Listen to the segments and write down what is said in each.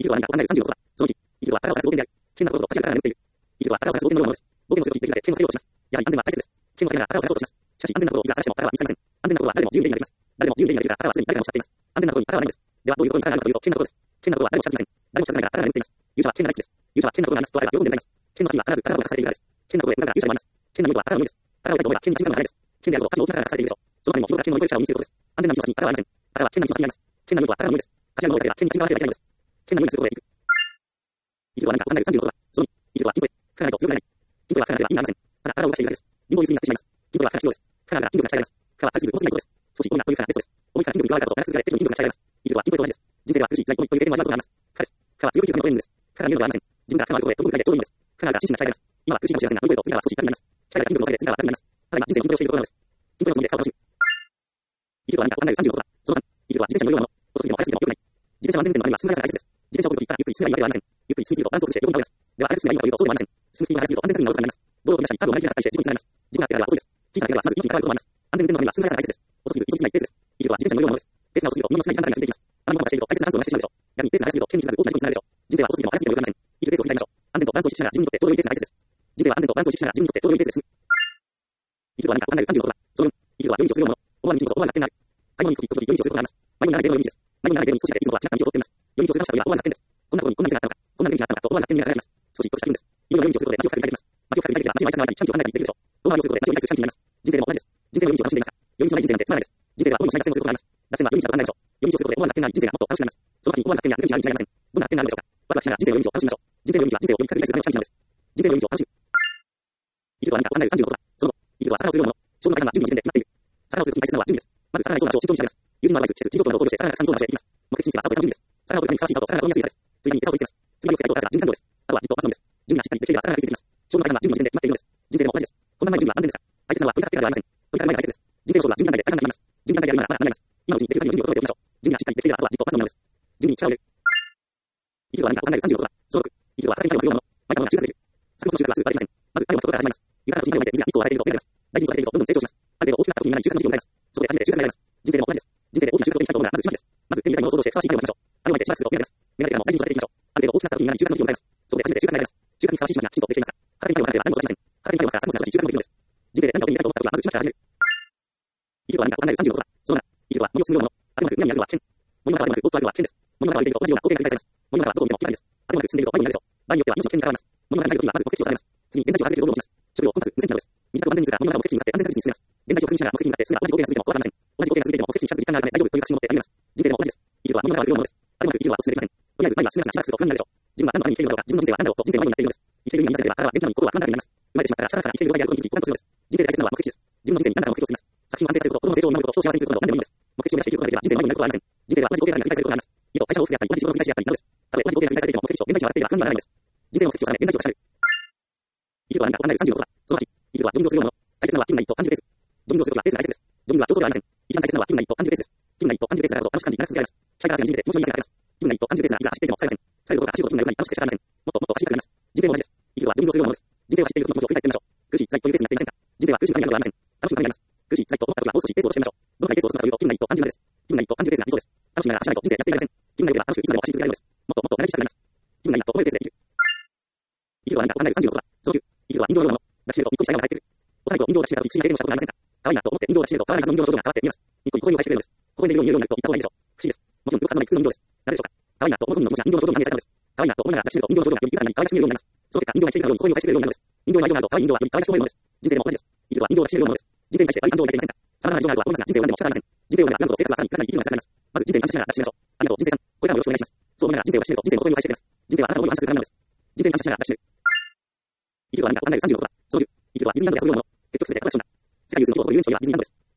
ルは何かわからない36は、その1、イーグルは腹を探す冒険である。剣などと柱が眠っている。イーグルは腹を探す冒険のようなものです。冒険をするときにできるので、剣を避けようとします。やはり安全は大切です。剣を避けながら腹を探そうとします。しかし安全なことをいくら探しても腹は見つかりません。安全なことは誰でも自由にできます。誰も自由にできるから腹はすでに誰がおっしゃっています。安全なことに腹はないのです。ではどういうことに腹があるかというと、剣なことです。剣なことは誰もおっしゃっていません。誰もおっしゃってないが腹が眠っています。勇者は剣が大好きです。勇者は剣なことがありますとあれば喜んで願います。剣の先には必ず腹を隠されているからです。剣なことで裏が勇者にもあります。剣の意味は腹のみです。腹を痛いと思えば剣に違うのがないです。剣であると価値の大きな腹が隠されているでしょう。そのためにも日頃から剣の追い越え者を身につけることです。安全な道の先に腹はありません。腹は剣な道の先にあります。剣な道は腹のみです。価値の追い越えは剣に違うわけではないのです。剣のようにすることでいく。イーグルは何かわからない36は、その2、イーグルは金庫へ。カラーと強くない。金庫はカラーでは意味がありません。ただ腹を動かしているだけです。貧乏ゆすりになってしまいます。金庫はカラーが必要です。カラーが金庫が鍛えられます。カラーは軽すぎる重すぎることです。少し重いなというカラーベストです。重いから金庫に奪われたと長く続けられている金庫が鍛えられます。イーグルは金庫と同じです。人生では苦しい、辛い、重いという経験を味わうことがあります。カです。カは強いというためのトレーニングです。カラーが見るのではありません。自分がカラーをとどめることでちょうどいいのです。カラーが知識が鍛えられます。今は苦しいかもしれませんが、乗り越えると次は少し楽になります。鍛えられた金庫のおかげで次は楽になります。ただ今人生に金庫をしているところなのです。金庫をつもりで顔を楽しむ。イーグルは何かわからない36は、その3、イーグルは自転車のようなもの。遅すぎても速すぎても良くない。自転車は安全運転のためには進まないが大切です。自転車を漕ぐときからゆっくり進めばいいわけではありません。ゆっくり進みすぎるとバランスを崩して横に倒れます。では、速く進めばいいのかというとそうでもありません。進むスピードが速すぎると安全運転がおろそかになります。道路を飛び出したり、カーブを曲がりきれなかったりして事故につながります。事故があってからは遅いです。小さな怪我はまず命に関わることもあります。安全運転のためには進む速さが大切です。遅すぎず、意図しないペースです。イーグルは自転車のようなものです。ペースが遅すぎると物の少ない時間帯に進んでいきます。あまりもがしていると大切なチャンスを逃してしまうでしょう。逆にペースが速すぎると剣に気づかず大きな事故につながるでしょう。人生は遅すぎても速すぎてもよくありません。いいペースを切り替えましょう。安全とバランスを意識しながら自分にとってちょうどいいペースが大切です。人生は安全とバランスを意識しながら自分にとってちょうどいいペースで進む。イーグルは何かわからない36は、その4、イーグルは世に道をするようなもの。思わぬ道こそ思わぬ楽天がある。買い物に行くとき、世に道をすることがあります。迷子にならないでのよい道です。迷子にならないでのように少しだけいつもは違った道を通っています。世に道をするしたというのは思わぬ楽天です。こんなところにこんな道があったのか、こんな出口があったのかと思わぬ楽天になられます。少し得した気分です。いよいよ夜道をすることで街を深く見られます。街を深く見られては街に迷いたくない間にチャンスを考えたりできるでしょう。ローマをすることで街を理解するチャンスになります。人生でも同じです。人生で夜道を楽しんでいますか。夜道のない人生なんてつまらないです。人生では恋もしない脱線をすることがあります。脱線は夜道だと考えましょう。夜道をすることで思わぬ楽天があり人生がもっと楽しくなります。その先に思わぬ楽天が出口があるに違いありません。どんな楽天があるでしょうか。ワクワクしながら人生の夜道を楽しみましょう。人生の夜道は人生をより確立するためのチャンスなのです。人生の夜道を楽しむ。イーグルは何かわからない36は、そのイーグルは魚をするようなもの。勝負の大半は準備の時点で決まっている。魚をするときに大切なのは準備です。まず魚にそうな場所を慎重に調べます。友人のアドバイス、季節、地上等などを考慮して魚がたくさんそうな場所へ行きます。目的地に着いては餌を餌の準備です。魚を取るためにふさわしい餌と魚が取りやすい餌です。次に餌を取り付けます。次にをつけたいと準備完了です。あとはじっと待つのです。準備がしっかりできれば魚が食いついてきます。勝負の大半は準備の時点で決まっているのです。人生でも同じです。こんな前の準備は安全ですか。大切なのは取り掛かってからではありません。取り掛かる前が大切です。人生の勝負は準備段階で大半になります。準備段階でやるならまだ間に合います。今のうちにできる限りの準備を整えておきましょう。準備がしっかりできればあとはじっと待つのです。準備に力を入れる。イーグルは何かわからない36は、その6、イーグルは戦いに対応の毎回のが中華できる。作物の収穫はすぐ割れていません。まず太陽のところから始まります。床から土に入れて水や日光を与えていると芽が出ます。大事に育てているとどんどん成長します。ある程度大きくなった時に中華の時を迎えます。そこで初めて中華になります。人生でも同じです。人生で大きな収穫を手にしたいと思うならまず収穫です。まず手に入れたものを想像してふさわしい太陽を待ちましょう。種をまいてしばらくすると芽が出ます。芽が出てからも大事に育てていきましょう。ある程度大きくなった時に中華の時を迎えます。そこで初めて中華になります。中華にふさわしい島がきちんとできていますか。畑に太陽がなければ何も育ちません。畑に太陽がから作物が育ち中華の時のです。人生で何かを手に入れたいと思った時はまず島から始める。イーグルは何かわからない36は、その7、イーグルは森を進むようなもの。あくまで裏にあるのは剣。森の中は遠くあるのは剣です。森の中を歩いていると同じような光景が繰り返されます。森の中はどこを見ても光です。あくまで進んでいると迷子になるでしょう。場合によっては命の剣に関わります。森の中に入るときはまず目的地を定めます。次に電池を離れている道路を持ちます。食料をコンパス、無線機などです。短く安全にするが森の中を目的地に向かって安全な道に進めます。電池を確認しながら目的地に向かってすぐ同じ光景が続いても怖がりません。同じ光景が続いていても目的地に近づく時間があるため大丈夫という確信を持って歩みます。人生でも同じです。イーグルは森の中を歩くようなものです。あくまでイーグルは進んでいません。とりあえず前は進めますがしばらくすると不安になるでしょう。自分は何のために生きているのだろうか、自分の人生は何だろうと人生は迷子になっているのです。生きている意味が見えませんでは体は電池なのに心は不安なくなります。生まれてしまったら力から生きている場合であることに気づき、こうなることです。人生で大切なのは目的地です。自分の人生に何らかの目的を作ります。作品を完成させること、子供の成長を守ること、人を幸せにすること、何でもいいのです。目的地を目指していくことができれば人生に迷子になることはありません。人生では同じ光景が繰り返されることがあります。家と会社の往復であったり、同じ仕事の繰り返しであったりなどです。たとえ同じ光景が繰り返されていても目的地を現在地に上がっていれば不安にはならないのです。人生の目的地を定め、現在地を確かめる。イーグルは何かわからない36は、その8、イーグルはジョギングをするようなもの。大切なのは気分がいいと感じるペース。ジョギングをするときはペースが大切です。ジョギングは競争ではありません。一番大切なのは気分がいいと感じるペースです。気分がいいと感じるペースだからこそ楽しく感じ、長く続けられます。機械から足が始めて気持ちのいいペースがあります。気分がいいと感じるペースならいくら走っていても疲れません。疲れることが走ることになる前に楽しくて仕方ありません。もっともっと走りたくなります。人生も同じです。イーグルはジョギングをするようなものです。人生を走っている時の気持ちを振り返ってみましょう。苦しい、辛いというペースになっていませんか。人生は苦しく感じることはありません。楽しく感じます。苦しい、辛いと思った時はもう少しペースを落としてみましょう。どのくらいペースを落とすのかというと気分がいいと感じるまでです。気分がいいと感じるペースが理想です。楽しみながら走らないと人生やっていられません。気分がいいと楽しくいつまでも走り続けられるのです。もっともっと長生きしたくなります。気分がいいと思えるペースで生きる。イーグルは何かわからない36は、その9、イーグルは人形のようなもの。抱きしめるとニッコリした笑顔が返ってくる。幼い頃人形を抱きしめた時不思議な経験をしたことがありませんか。可愛いなと思って人形を抱きしめると可愛いはずの人形の表情が変わって見えます。ニッコニコに返してくれるのです。ここで寝るように寝るようになると言った方がいいでしょう。不思議です。もちろんよく数のいくつの人形です。なぜでしょうか。可愛いなと思う本人の文字は人形の表情に反映されたのです。可愛いなと思いながら抱きしめると人形の表情がより豊かに可愛らしく見えるようになります。その結果人形が生きているかのように声を返してくれるようになるのです。人形の愛情があると可愛い人形はより可愛らしく思えるのです。人生でも同じです。イーグルは人形を抱きしめるようなものです。人生に対して愛感情を抱いていませんか。様々な愛情があるとは思いますが人生を選んでも仕方ありません。人生を選んではなるほど生活はさらに豊かに生きるようになります。まず人生に感謝しながら抱きしめましょう。ありがとう人生さん。これからもよろしくお願いします。そう思いながら人生を抱きしめると人生も声を返してくれます。人生はあなたの思いを感謝するためなのです。人生に感謝しながら抱きしめる。イーグルは何かわからない36は、その10、イーグルはディズニーランドで遊ぶようなもの。結局すべてアトラクションだ。世界有数の規模を誇る遊園地といえばディズニーランドです。これとディズニーが子供が出てくる子供が楽しめる遊園地として1950年に設立されました。ディズニーランドはさまざまなアトラクションがあります。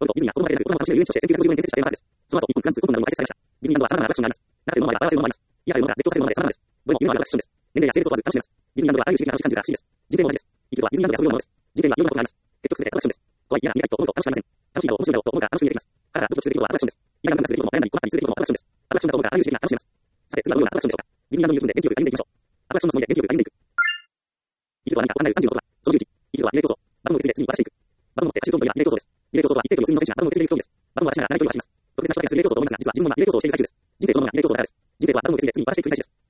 その後日本フランス、国などの開催されました。ディズニーランドはさまざまなアトラクションがあります。流せるものがあります。癒されるものがあります。絶叫させるものまで様々です。どれも夢のあるアトラクションです。年齢や性別を問わず楽しめます。ディズニーランドはあらゆる刺激が楽しく感じるから不思議です。人生も同じです。イーグルはディズニーランドで遊ぶようなものです。人生にはいろんなことがあります。結局すべてアトラクションです。怖い、嫌な、苦いと思うと楽しくありません。楽しいだろう、面白いだろうと思うが楽しく見えてきます。ただドキドキする出来事はアトラクションです。嫌な感覚する出来事も悩んだり困ったりする出来事もアトラクションです。アトラクションだと思うがあらゆる刺激が楽しめます。さて次はどのようなアトラクションでしょうか。ディズニーランドにいる分で元気よく歩んでいきましょう。アトラクションのつもりで元気よく歩んでいく。イーグルは何かわからない36は、その11、イーグルはリレー競争。バトンを継いで次に渡していく。バトンを持って走る競技はリレー競争です。リレー競争とは一定距離を進む選手がバトンを継いでいく競技です。バトンを渡しながら長い距離を走ります。特別な人がするリレー競争と思いますが、実は自分もリレー競争をしている最中です。人生そのままリレー競争をやるです。人生はバトンを継いで次に渡していく繰り返しです。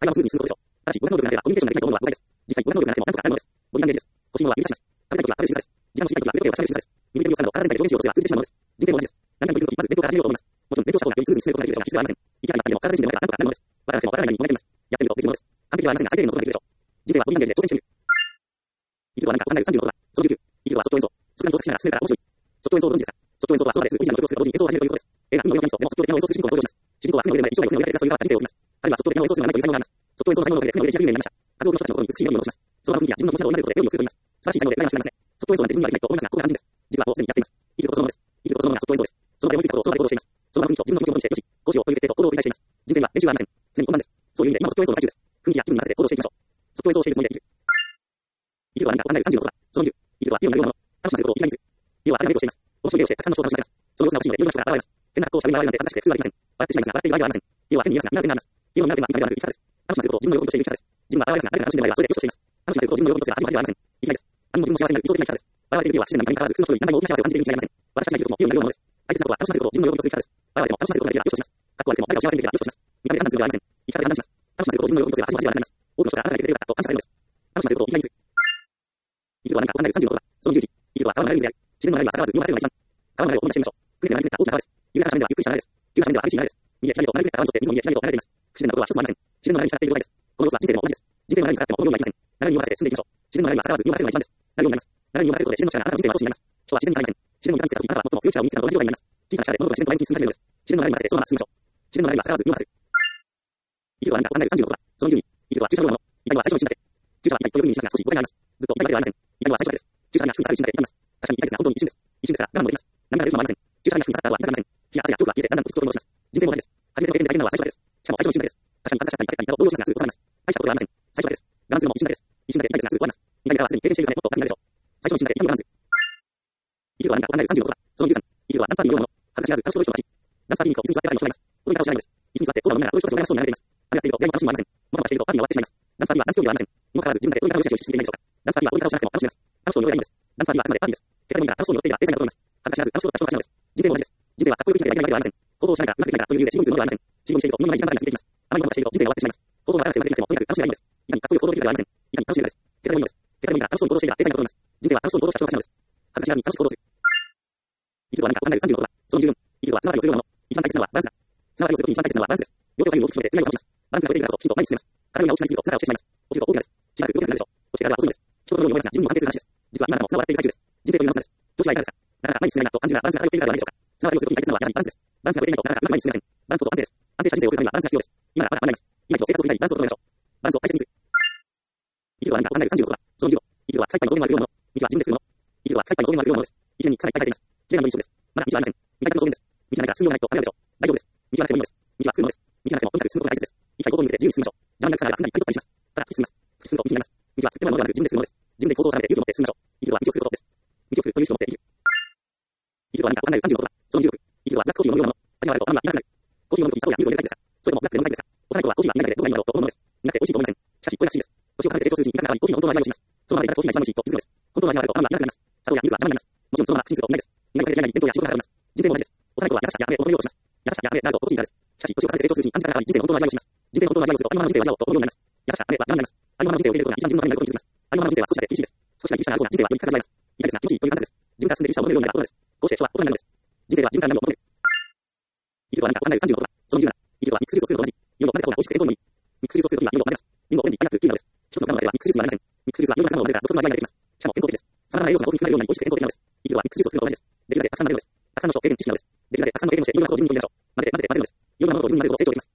会話をスムーズに進むことでしょう。ただし、語学能力がなければコミュニケーションができないと思うのは誤解です。実際、語学能力がなくても何とかなるものです。ボディランゲージです。腰のは指差します。食べたい時は食べる仕草です。時間の過ぎた時は腕時計を確かめる仕草です。耳で指を使うなど体全体で表現しようとすれば続いてしまうものです。人生も同じです。何かに取り組むとき、まず勉強から始めようと思います。もちろん勉強した方がよりスムーズに進めることができるでしょうが、必要はありません。行き当たりばったりでも体自身でも何とかなるものです。わからなくてもわからないようにもがいています。やってみるとできるものです。完璧ではありませんが、最低限のことができるでしょう。人生はボディランゲージで挑戦してみる。生きるとは何かわかんない30秒のことだ。その19。生きるとは即興演奏。即興演奏をしながら進めるから面白い。即興演奏をご存知ですか？即興演奏とは、その場です。オリジナルの曲を作ると同時に演奏を始めるということです。映画、運のようなでも即興でピアノを演奏する主人公が登場します。主人公は船の上で一生涯船の上でそういう側から人生を送ります。彼は即興でピアノを演奏するのが何という才能があります。即興演奏の才能のおかげで船の上で自由になりました。数多くの人たちの心に美しいメロディーを残します。その雰囲気や自分の持ち味を同じことで料理を作ると言います。素晴らしい才能で羨ましくなりますね。即興演奏なんて自分にはできないと思いますが、ここが肝心です。実はもうすでにやっています。生きることそのものです。生きることそのものが即興演奏です。その場で思いついたことをその場で行動しています。その場の雰囲気と自分の気持ちを元にして、よし、こうしようという決定と行動を繰り返しています。人生には練習はありません。常に本番です。そういう意味で今即興演奏の最中です。雰囲気や気分に合わせて行動していきましょう。即興演奏をしているつもりで生きる。生きるとは何かわかんない36だ。その10。生きるとは理を学ぶもの。楽しませることをいきなりする。理を当たり前をしています。面白い例をしてたくさんの人を楽しませます。その様子が欲しいのでいろんな人から現れます。変な格好をした目が悪いなんて恥ずかしくて普通はできません。笑ってしまいますが、笑っている場合ではありません。理を当てに言いますが、見られてなります。理を見られては見た目ではなく生き方です。楽しませることを自分の喜びとしている生き方です。自分は現れますが、誰かが楽しんでもらえばそれでよしとしています。楽しませることを自分の喜びとしては味わいではありません。生きがいです。他人も自分も幸せになる理想的な生き方です。笑われている理由は不自然な見た目にかかわらず、普通の人に何倍も大きな幸せを感じているに違いません。私たちが生きることも理由になるようなものです。大切なことは楽しませることを自分の喜びとする生き方です。笑われても楽しませることができればよしとします。かっこ悪くても誰かを幸せにできればよしとします。見た目で判断するのではありません。生き方で判断します。楽しませることを自分の喜びとすれば味わいではなくなります。多くの人があなたができてよかったと感謝されるのです。楽しませることをいきなりする。生きるとは何かわかんない36だ。その10時。生きるとは川の流れる水である。自然の流れには逆らわず身を任せるのが一番。川の流れを思い出してみましょう。船で流れていった大きな川です。有名な斜面ではゆっくりした流れです。急な斜面では激しい流れです。右へ左へと流れていった川に沿って水の右へ左へと流れています。不自然なことは一つもありません。自然の流れに従っている状態です。この様子は人生でも同じです。 人生の流れに使っても、このようにはいきません。流れに任せて進んでいきましょう。自然の流れには逆らわず、見逃せるのが一番です。流れになります。流れに任せることで、自然の力があなたの人生は後進になります。人は自然にありません。自然の力につけたとき、あなたは最も強い力を見つけたと同じ状態になります。小さな力で物事が自然と前に進んでいくのです。自然の流れに任せて、そのまま進みましょう。自然の流れには逆らわず、見逃せる。生きるは何かを考える36は、その12、生きるは注射のようなもの。痛みは最初の一瞬だけ。注射は痛いというふうにしますが、少し誤解があります。ずっと痛いわけではありません。痛みは最初だけです。注射には低くされる一瞬だけ痛みます。確かに痛いですが、本当に一瞬です。一瞬ですが、我慢もできます。何が出るのもありません。注射には低くされた後は痛みがありません。火や汗や恐怖が消えて、だんだんと落ち着くことに戻します。人生も同じです。初めての経験で大変なのは最初だけです。しかも最初の一瞬だけです。確かに恥ずかしかったり、汗かいたりと動揺しますが、すぐ収まります。大したことではありません。最初だけです。我慢するのも一瞬だけです。一瞬だけ痛いですが、すぐ終わります。痛み方はすでに経験しているため、もっと楽になるでしょう。最初の一瞬だけ痛みを我慢する。生きるは何かを考える36は、その13、生きるはダンスパーティーのようなもの。恥ずかしがらず、楽しく踊る人の勝ち。ダンスパーティーに行くと、椅子に座って誰も人がいます。踊り方を知らないのです。椅子に座ってコーラを飲みながら踊る人たちが羨ましそうに流れています。何やっていると、やりも楽しみもありません。もたもたしていると、パーティーが終わってしまいます。ダンスパーティーはダンス競技ではありません。にもかかわらず、自分だけ踊り方をしなくても楽しめます。楽しそうに踊ればいいのです。楽しそうに踊ればいいのです。ダンスパーティーは踊り方をしなくても楽しめます。あくまでパーティーです。結果でもいいから楽しそうに踊っていれば天才だと思います。恥ずかしがらず、楽しく踊った人の勝ちなのです。人生も同じです。人生はかっこよく生きないといけないわけではありません。行動をしないから、うまくできないからという理由で自分を責めるのではありません。自分をしていると、みんなが一番高に進んでいきます。あまりもたもたしていると、人生が終わってしまいます。行動が長くてうまくできなくても、とにかく楽しめばいいのです。いかにかっこよく行動できるかではありません。いかに楽しいかです。結果でもいいのです。結果でもいいから楽しそうに行動していれば天才だと思います。人生は楽しそうに行動した人の勝ちなのです。恥ずかしがらずに楽しく行動する。生きるは何かを考える36は、その14、生きるはつながりをするようなもの。一番大切なのはバランスだ。つながりをするときに一番大切なのはバランスです。両手を左右に大きく広げて、つながりを保ちます。バランスが取れているからこそ、きちんと前に進めます。体が大きくなりすぎると、つながりをしてしまいます。落ちると大きくなるです。しばらく動けなくなるでしょう。そして体は細いのです。人のように思いますが、自分も安定する話です。実は今ならも綱を割っている最中です。人生というのはです。調子はいかがですか。なかなか前に進めないなと感じるなら、バランスが偏っているからではないでしょうか。つながりをするときに大切なのはやはりバランスです。バランスが取れていないと、なかなかうまく前に進めません。バランスこそ安定です。安定した人生を送るためにはバランスが必要です。今ならまだ間に合います。今一度生活を振り返り、バランスを整えましょう。バランスを大切にする。生きるは何かを考える36は、その15、生きるは草いっぱいの草原にあるようなもの。道は自分で作るもの。生きるは草いっぱいの草原にあるようなものです。一年に草がいっぱい生えています。綺麗なのに一緒です。まだ道はありません。見た目の草原です。道はないから進むようがないと考えるでしょう。大丈夫です。道はなくてもいいのです。道は作るものです。道はなくてもとにかく進むことが大切です。一回行動に向けて自由に進みましょう。邪魔な草があれば、かなりいっぱい取ったりします。ただ突き進みます。突き進むと道になります。道は作ってもらうものではなく自分で作るものです。自分で行動を定めて勇気を持って進みましょう。生きるは道を作ることです。道を作るという意識を持って生きる。生きるは何かを考える36は、その16、生きるはブラックコーヒーを飲むようなもの。味が悪いと頭が痛くなる。コーヒーを飲むときに砂糖やミルクを入れたいですが、それでもブラックで飲みたいですが、幼い頃はコーヒーが苦いのでどうがいいのだろうと思うものです。苦くて美味しいと思いません。しかし、これらしいです。年を重ねて成長するうちに苦くなり、コーヒーの本当の味がします。そのままでいたらコーヒーが一番美味しいと気づくのです。本当の味があると頭が痛くなります。砂糖やミルクは邪魔になります。もちろんそのまま口にするとうまいです。苦いことで嫌いに弁当や仕事があります。人生も同じです。幼い頃は優しさや甘えを求めようとします。優しさや甘えになると心地いいからです。しかし、年を重ねて成長するうちに感じ方が変わり、人生の本当の味がします。人生の本当の味がすると、ありのままの人生を味わおうと思うようになります。優しさ、甘えは邪魔になります。ありのままの人生を受け入れることが一番自分のためになることに気づきます。ありのままの人生は少しだけ厳しいです。少しだけ厳しさがあるような人生はより高くなります。痛いですが気持ちいいという感覚です。自分から進んで厳しさを求めるようになることです。こうして人は大人になるのです。人生は自分から何を求める。生きるは何かを考える36は、その17、生きるはミックスジュースを作ると同じ。インドを混ぜた方が美味しくて健康にもいい。ミックスジュースを作るときにはインドを混ぜます。インドをオレンジいっぱいになっているなのです。一つの考えはミックスジュースがありません。ミックスジュースは色々なものを混ぜた独特の味が出てきます。しかも健康的です。さまざまな栄養素が豊富に含まれるように美味しくて健康的なのです。生きるはミックスジュースを作ると同じです。できるだけたくさん混ぜるのです。たくさんの経験知識なのです。できるだけたくさんの経験をしていろんなことを自分に取り入れましょう。混ぜて混ぜて混ぜるのです。いろんなものと自分に混ぜるのです。成長してしまって健康的です。美味しいミックスジュースなのです。できるだけたくさんの経験をしていろんなことを自分に取り入れる。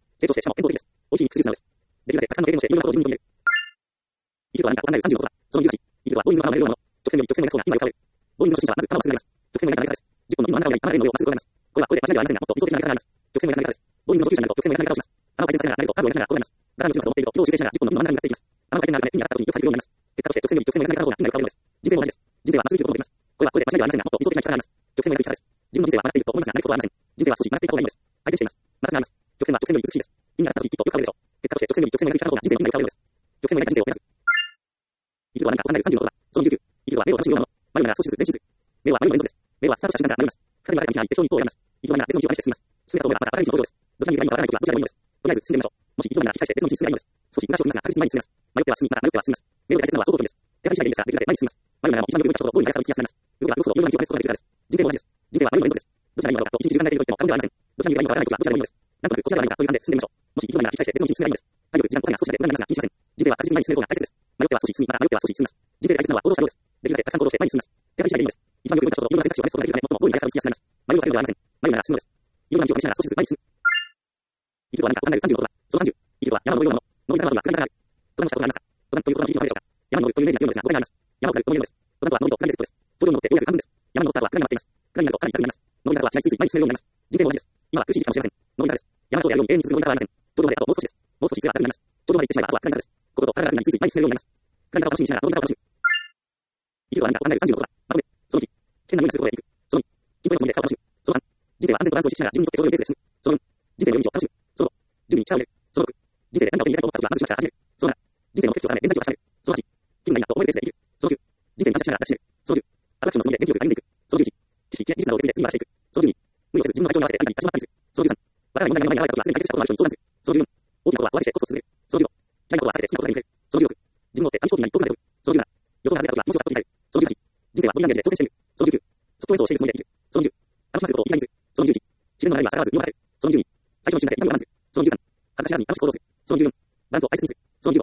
生きるは何かを考える36は、その18、生きるはボーイングの中のようなもの。直線より直線がなく今が浮かべる。ボーイングの初心者はまず頭をすぐなります。直線がなくなります。10本の今の中に今のようにまず転がります。これはこれで間違いではありませんが、もっと理想的なやり方があります。直線がなくなります。ボーイングの初心者になると直線がなくなります。頭を回転させながらなるとカーブをやりながら転がります。バランスの軸が持っていると軌道を修正しながら10本の今の真ん中に向かっていきます。頭が回転ながら意味があった時によく感じるようになります。結果として直線より直線がなくなる方が今が浮かべるのです。人生も同じです。人生はまっすぐ行くことができます。これはこれで間違いではありませんが、もっと理想的な生き方があります。直線がなく生き方です。自分の人生は曲がっていると思いますが、ないことはありません。人生は少し曲がっていった方がいいのです。回転しています。まっすぐなります。直線は直線より美しいです。意味があった時きっとよく浮かべるでしょう。結果として直線より直線がなく生き方の方が人生の意味が浮かべるのです。直線がなく人生を増やす。生きるは何かを考える36は、その19、生きるは目を楽しむようなもの。眉毛が少しずつ前進する。目は眉の連続です。目はスタートした瞬間から丸います。二人が歩いた道に適当に一歩を選びます。生きるは別の道を真似して進みます。進めたと思えばまた新しい道路です。どちらに向かいにもわからないときはどちらでもいいのです。とりあえず進んでみましょう。もし生きるなら引き返して別の道に進めばいいのです。少し昔を見ますが確実に前に進みます。迷っては進み、また迷っては進みます。目を大切なのは走行距離です。手が短いですができるだけ前に進みます。迷うならもう一番よく動いたところをゴールに長さを打ちやすくなります。動けば動くほどより道を離すことができるからです。人生も同じです。人生は迷うの連続です。どちらに向かうかと一日中考えていると言っても過言ではありません。どちらに向かいにもわからないときはどちらでもいいのです。なんとなくこちらがいいかという感じで進んでみましょう。もし生きるなら引き返して別の道に進めばいいのです。体力、時間、効果が少しだけ無駄になりますが気にしません。人生は確実に前に進めることが大切です。迷っては少し進み、また迷っては少し進みます。人生で大切なのは行動した量です。できるだけたくさん行動して前に進みます。手が短いでいいのです。一番よく動いたところをいろんな選択肢を試すことができるため、最もゴールに長さを打ちやすくなります。迷うを避けるのではありません。迷うなら進むのです。いろんな道を試しながら少しずつ前に進む。生きるは何かを考える36は、その30、生きるは山の上のようなもの。登り坂のは下り坂がある。登山したことがありますか。登山ということの聞いたことがあるでしょうか。山に登るというイメージが強いのですが、誤解があります。山を下るというのです。登山とは登りと下りでセットです。頂上に登ってようやく半分です。山に登った後は下りになっています。下りになるとかなり痛くなります。登り坂は気がついて前に進めるようになります。人生も同じです。今は苦しい時期かもしれません。登り坂です。山頂でやるように永遠に続く登り坂はありません。頂上まであともう少しです。もう少し強くなります。頂上まで行ってしまえばあとは下り坂です。心と体が今について前に進めるようになります。下り坂を楽しみにしながら登り坂を楽しむ。生きるは何かを考える36は、まとめ、その1、県内をすることでいく。その2、筋トレのつもりで顔を楽しむ。その3、人生は安全とバランスを意識しながら自分にとってちょうどいいペースで進む。その2、人生の夜道を楽しむ。その5、準備に力を入れる。その6、人生で何かを手に入れたいと思った時はまずしまから始める。その7、人生の目標を定め、現在地を固める。その8、気分がいいなと思えるペースで生きる。その9、人生に感謝しながら抱きしめる。その10、アトラクションのつもりで元気よく歩んでいく。その11、知識、技術などを受け継いで次に回していく。その12、無理をせず自分の体調に合わせて何かに立ち回ったりする。その13、わからない問題が前に現れた時はすでに解決したことがある人に相談する。その14、大きなことは小分けしてコツコツ進める。その15、大変なことは避けて好きなことができる。その16、自分の手紙飛行機になり遠くまで飛ぶ。その17、予想が外れた時は文字を書くことになる。その18、人生はボディランゲージで挑戦してみる。その19、即興演奏をしているつもりで生きる。その20、楽しませることをいい加減にする。その21、自然の流れには逆らわず身を任せる。その22、最初の一瞬だけ痛みを我慢する。その23、恥ずかしがらずに楽しく行動する。その14、バランスを大切にする。その15、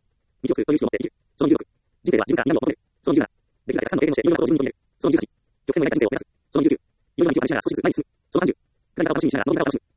道を作るという意識を持って生きる。その16、人生は自分から何を求める。その17、できるだけたくさんの経験をしていろいろなことを自分に求める。その18、曲線の描いた人生を目指す。その19、いろいろな道を歩きながら少しずつ前に進む。その30、暗い坂を楽しみにしながら伸び坂を楽しむ。